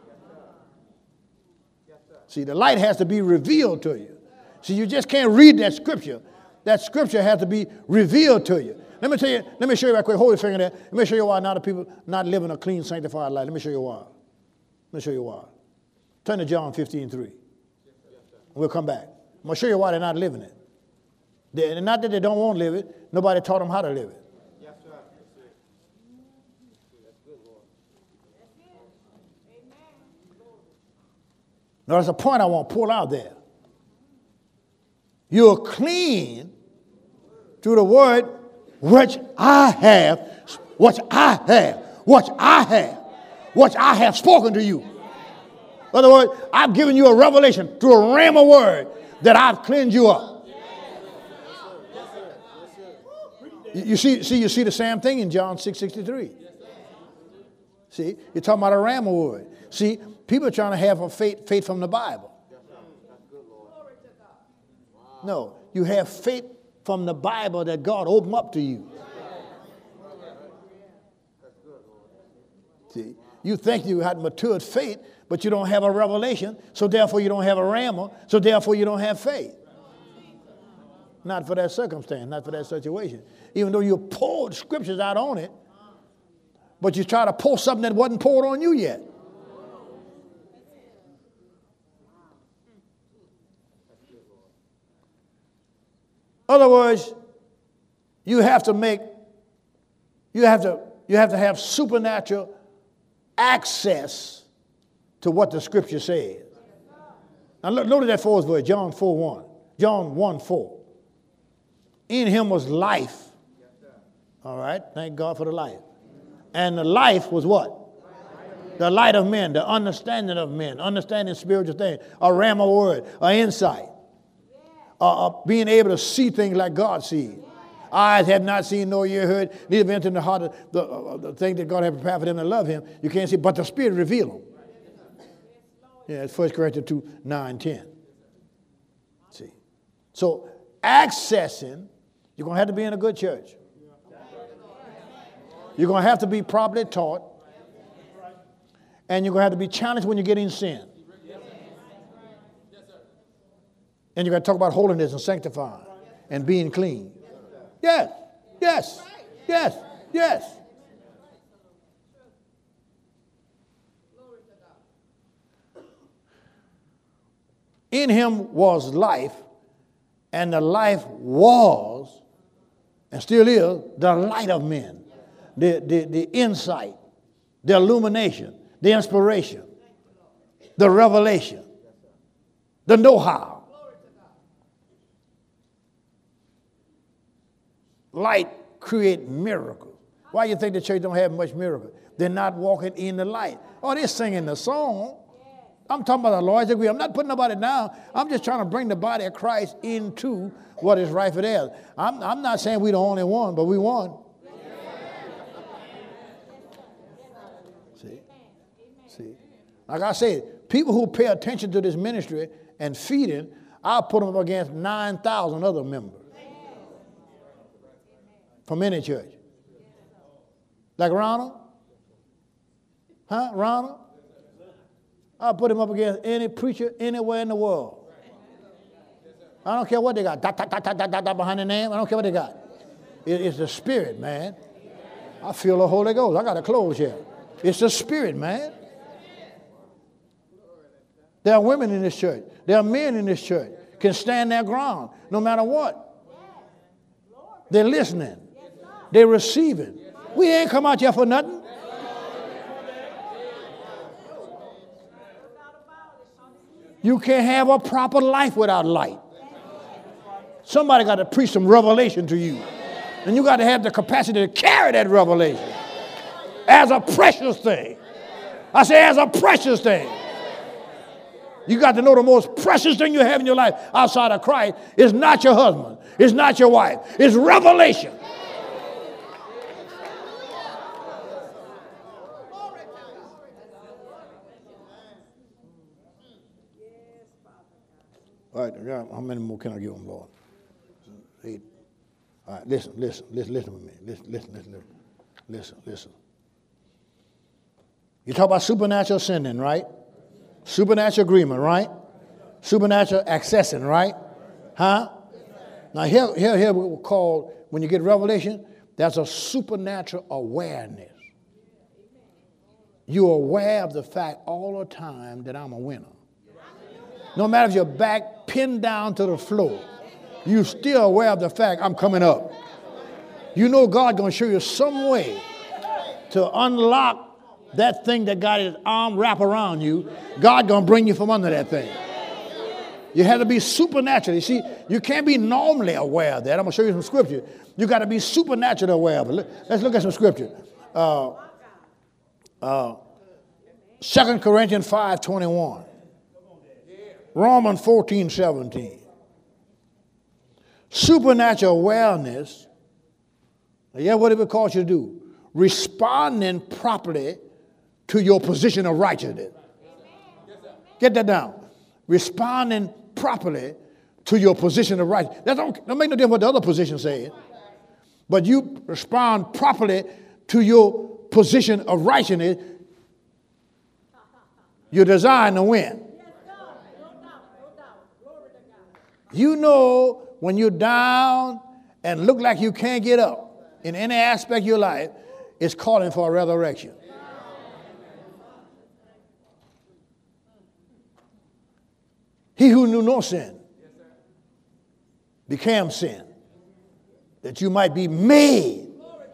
See, the light has to be revealed to you. See, you just can't read that scripture. That scripture has to be revealed to you. Let me show you right quick. Hold your finger there. Let me show you why not people not living a clean, sanctified life. Let me show you why. Let me show you why. Turn to John 15:3. We'll come back. I'm going to show you why they're not living it. Not that they don't want to live it. Nobody taught them how to live it. Now, there's a point I want to pull out there. You're clean through the word which I have spoken to you. In other words, I've given you a revelation through a rhema word that I've cleansed you up. You see the same thing in John 6:63. See, you're talking about a rhema word. See, people are trying to have a faith from the Bible. No, you have faith from the Bible that God opened up to you. See, you think you had matured faith, but you don't have a revelation, so therefore you don't have a rhema, so therefore you don't have faith. Not for that circumstance, not for that situation. Even though you poured scriptures out on it, but you try to pour something that wasn't poured on you yet. In other words, you have to have supernatural access to what the scripture says. Now notice that fourth verse, John 4:1. John 1:4. In him was life. All right, thank God for the life. And the life was what? The light of men, the understanding of men, understanding spiritual things, a rhema word, an insight. Being able to see things like God sees. Eyes have not seen, nor ear heard, neither entered in the heart of the thing that God has prepared for them that love him. You can't see, but the Spirit reveals them. Yeah, it's 1 Corinthians 2:9-10. See. So accessing, you're going to have to be in a good church. You're going to have to be properly taught. And you're going to have to be challenged when you get in sin. And you're going to talk about holiness and sanctifying and being clean. Yes, yes, yes, yes. In him was life, and the life was, and still is, the light of men. The insight, the illumination, the inspiration, the revelation, the know-how. Light create miracles. Why do you think the church don't have much miracle? They're not walking in the light. Oh, they're singing the song. I'm talking about the Lord's degree. I'm not putting nobody down. I'm just trying to bring the body of Christ into what is rightful theirs. I'm not saying we're the only one, but we one. See, like I said, people who pay attention to this ministry and feeding, I'll put them up against 9,000 other members from any church. Like Ronald? Huh, Ronald? I'll put him up against any preacher anywhere in the world. I don't care what they got. Dot behind the name. I don't care what they got. It's the Spirit, man. I feel the Holy Ghost. I got to close here. It's the Spirit, man. There are women in this church. There are men in this church can stand their ground no matter what. They're listening. They're receiving. We ain't come out here for nothing. You can't have a proper life without light. Somebody got to preach some revelation to you. And you got to have the capacity to carry that revelation as a precious thing. I say as a precious thing. You got to know the most precious thing you have in your life outside of Christ is not your husband. It's not your wife. It's revelation. All right, how many more can I give them, Lord? 8. All right, listen with me. Listen. You talk about supernatural sending, right? Supernatural agreement, right? Supernatural accessing, right? Huh? Now here we call, when you get revelation, that's a supernatural awareness. You're aware of the fact all the time that I'm a winner. No matter if your back pinned down to the floor, you're still aware of the fact I'm coming up. You know God going to show you some way to unlock that thing that got his arm wrapped around you. God going to bring you from under that thing. You have to be supernatural. You see, you can't be normally aware of that. I'm going to show you some scripture. You got to be supernaturally aware of it. Let's look at some scripture. 2 Corinthians 5:21. Romans 14:17. Supernatural awareness. Yeah, what it would cause you to do? Responding properly to your position of righteousness. Get that down. Responding properly to your position of righteousness. That don't make no difference what the other position says. But you respond properly to your position of righteousness. You're designed to win. You know when you're down and look like you can't get up in any aspect of your life, it's calling for a resurrection. He who knew no sin became sin, that you might be made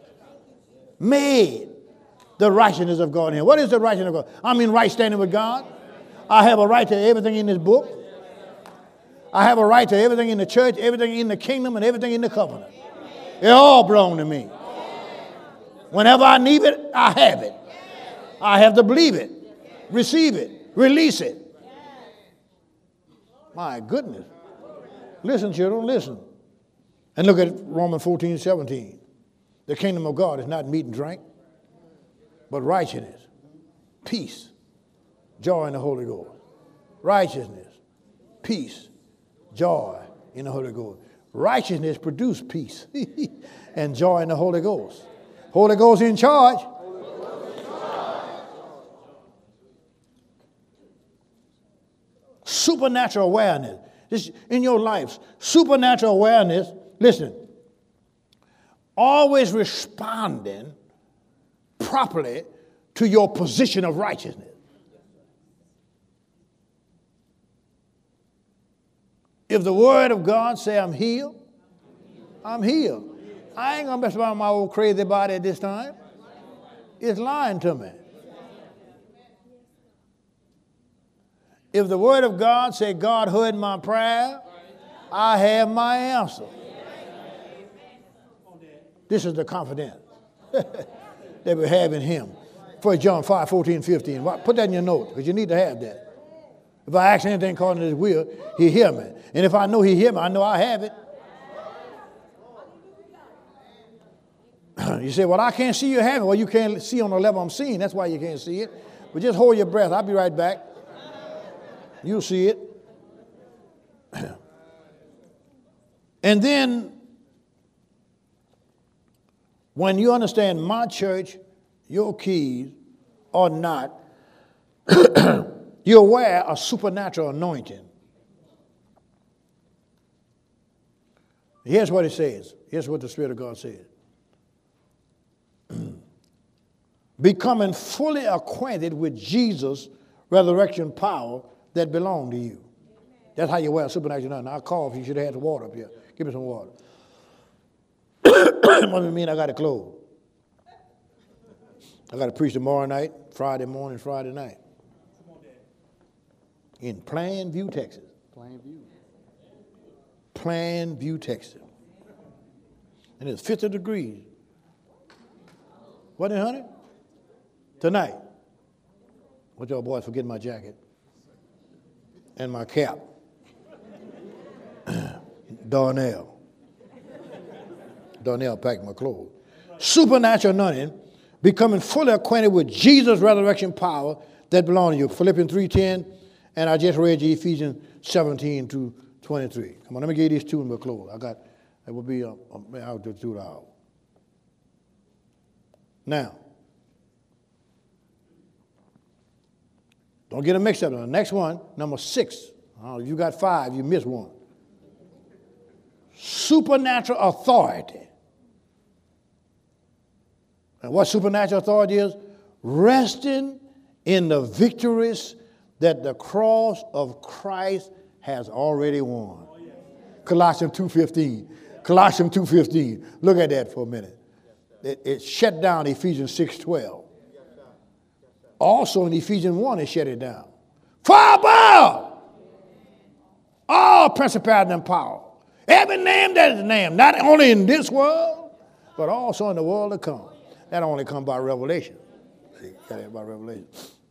the righteousness of God in him. What is the righteousness of God? I mean right standing with God. I have a right to everything in this book. I have a right to everything in the church, everything in the kingdom, and everything in the covenant. It all belongs to me. Whenever I need it, I have it. I have to believe it, receive it, release it. My goodness. Listen, children, listen. And look at Romans 14:17. The kingdom of God is not meat and drink, but righteousness, peace, joy in the Holy Ghost. Righteousness, peace, joy in the Holy Ghost. Righteousness produces peace and joy in the Holy Ghost. Holy Ghost in charge. Supernatural awareness. This in your life. Supernatural awareness. Listen. Always responding properly to your position of righteousness. If the word of God say I'm healed, I'm healed. I ain't going to mess around with my old crazy body at this time. It's lying to me. If the word of God say God heard my prayer, I have my answer. This is the confidence that we have in him. 1 John 5, 14, 15. Put that in your notes because you need to have that. If I ask anything according to his will, he'll hear me. And if I know he hear me, I know I have it. You say, well, I can't see you have it. Well, you can't see on the level I'm seeing. That's why you can't see it. But just hold your breath. I'll be right back. You'll see it. And then, when you understand my church, your keys are not, you're aware of supernatural anointing. Here's what it says. Here's what the Spirit of God says. Becoming fully acquainted with Jesus' resurrection power that belonged to you. That's how you wear supernatural anointing. I'll call if you should have had the water up here. Give me some water. What does it mean I got to close? I got to preach tomorrow night, Friday morning, Friday night. In Plainview, Texas. Plainview, Texas. And it's 50 degrees. Wasn't it, honey? Tonight. What y'all boys forgetting my jacket? And my cap. Darnell packed my clothes. Supernatural anointing, becoming fully acquainted with Jesus' resurrection power that belongs to you. Philippians 3:10, and I just read you Ephesians 17 to 23. Come on, let me give you these two and we'll close. It will be, I'll just do it out. Now, don't get a mix up. The next one, number 6. You got 5, you missed one. Supernatural authority. And what supernatural authority is? Resting in the victories that the cross of Christ has already won. Colossians 2:15. Colossians 2:15. Look at that for a minute. It shut down Ephesians 6:12. Also in Ephesians 1, it shut it down. Far above all principality and power. Every name that is named, not only in this world, but also in the world to come. That only comes by revelation. See, got it by revelation.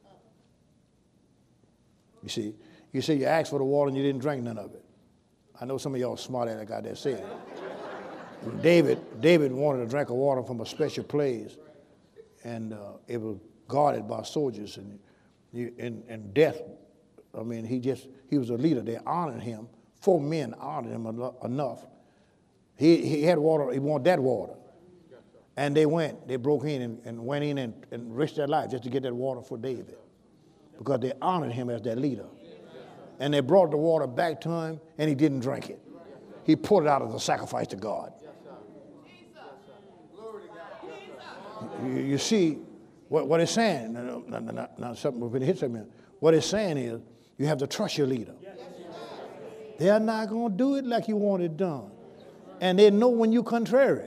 You see, you say you asked for the water and you didn't drink none of it. I know some of y'all smart at that guy that said it. David wanted to drink of water from a special place, and it was guarded by soldiers, and death. I mean, he was a leader. They honored him. 4 men honored him enough. He had water. He wanted that water, and they broke in and went in and risked their life just to get that water for David, because they honored him as their leader. And they brought the water back to him, and he didn't drink it. He poured it out as a sacrifice to God. You see what it's saying. Now something we're going to hit something. What it's saying is you have to trust your leader. They're not going to do it like you want it done. And they know when you're contrary.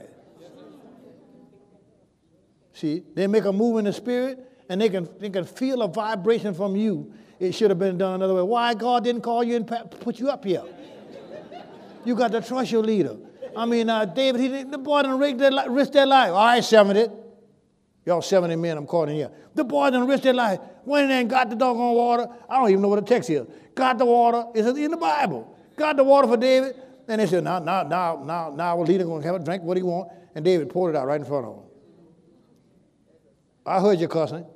See, they make a move in the spirit, and they can feel a vibration from you. It should have been done another way. Why God didn't call you and put you up here? You got to trust your leader. I mean, David, the boy done risked their life. All right, 70. Y'all 70 men I'm calling here. The boy done risked their life. Went in there and got the doggone water. I don't even know what the text is. Got the water. It's in the Bible. Got the water for David. And they said, now our leader going to have a drink what he want. And David poured it out right in front of him. I heard you cussing.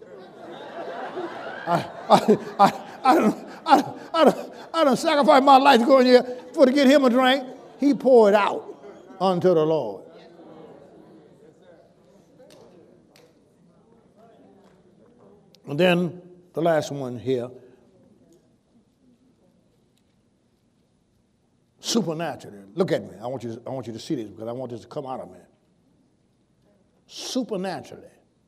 I done sacrificed my life to go in here to get him a drink. He poured out unto the Lord. And then the last one here. Supernaturally. Look at me. I want you to see this because I want this to come out of me. Supernaturally.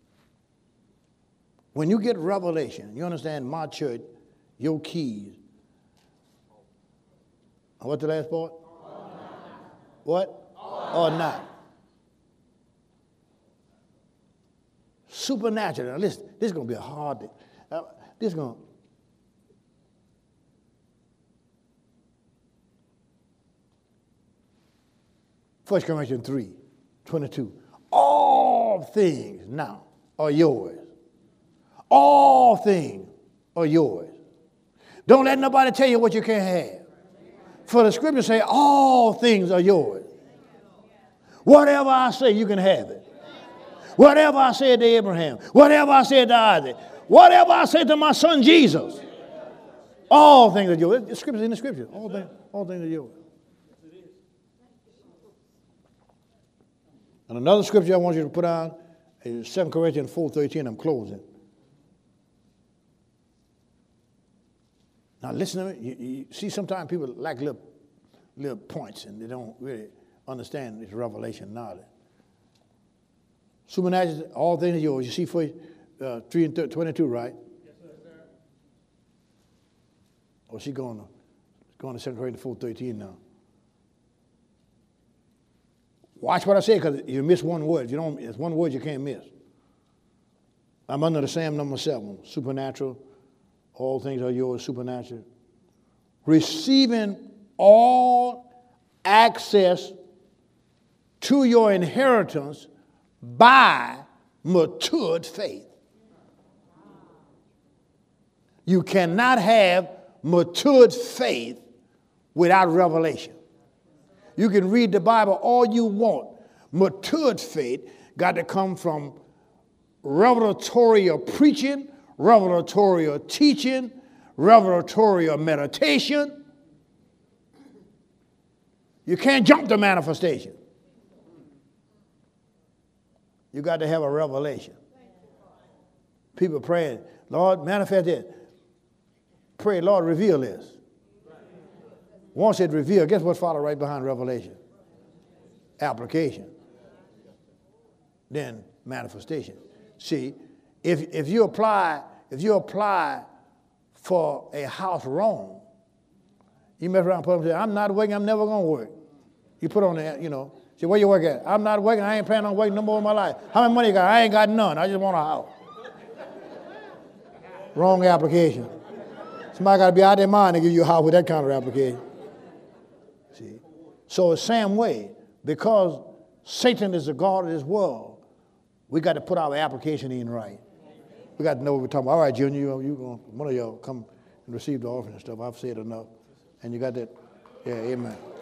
When you get revelation, you understand my church, your keys What's the last part? What? Or not. Supernatural. Now listen, this is going to be a hard thing. This is going to... First Corinthians 3:22. All things now are yours. All things are yours. Don't let nobody tell you what you can't have. For the scriptures say all things are yours. Whatever I say, you can have it. Whatever I said to Abraham, whatever I said to Isaac, whatever I said to my son Jesus, all things are yours. The scriptures in the scripture. All things are yours. And another scripture I want you to put on is 2 Corinthians 4:13. I'm closing. Now listen to me. You see, sometimes people like little points and they don't really understand this revelation knowledge. Supernatural, all things are yours. You see, for 3:22, right? Yes, sir. Or she's going to 2 Corinthians 4:13 now. Watch what I say, because you miss one word. It's one word you can't miss. I'm under the Psalm number 7. Supernatural, all things are yours, supernatural. Receiving all access to your inheritance by matured faith. You cannot have matured faith without revelation. You can read the Bible all you want. Matured faith got to come from revelatory preaching, revelatory teaching, revelatory meditation. You can't jump to manifestation. You got to have a revelation. People praying, Lord, manifest it. Pray, Lord, reveal this. Once it revealed, guess what followed right behind revelation? Application. Then manifestation. See, if you apply for a house wrong, you mess around and put them and say, I'm not working, I'm never going to work. You put on there, say, where you work at? I'm not working, I ain't planning on working no more in my life. How much money you got? I ain't got none, I just want a house. Wrong application. Somebody got to be out of their mind to give you a house with that kind of application. See? So the same way, because Satan is the god of this world, we got to put our application in right. We got to know what we're talking about. All right, Junior, one of y'all come and receive the offering and stuff. I've said enough. And you got that? Yeah, amen.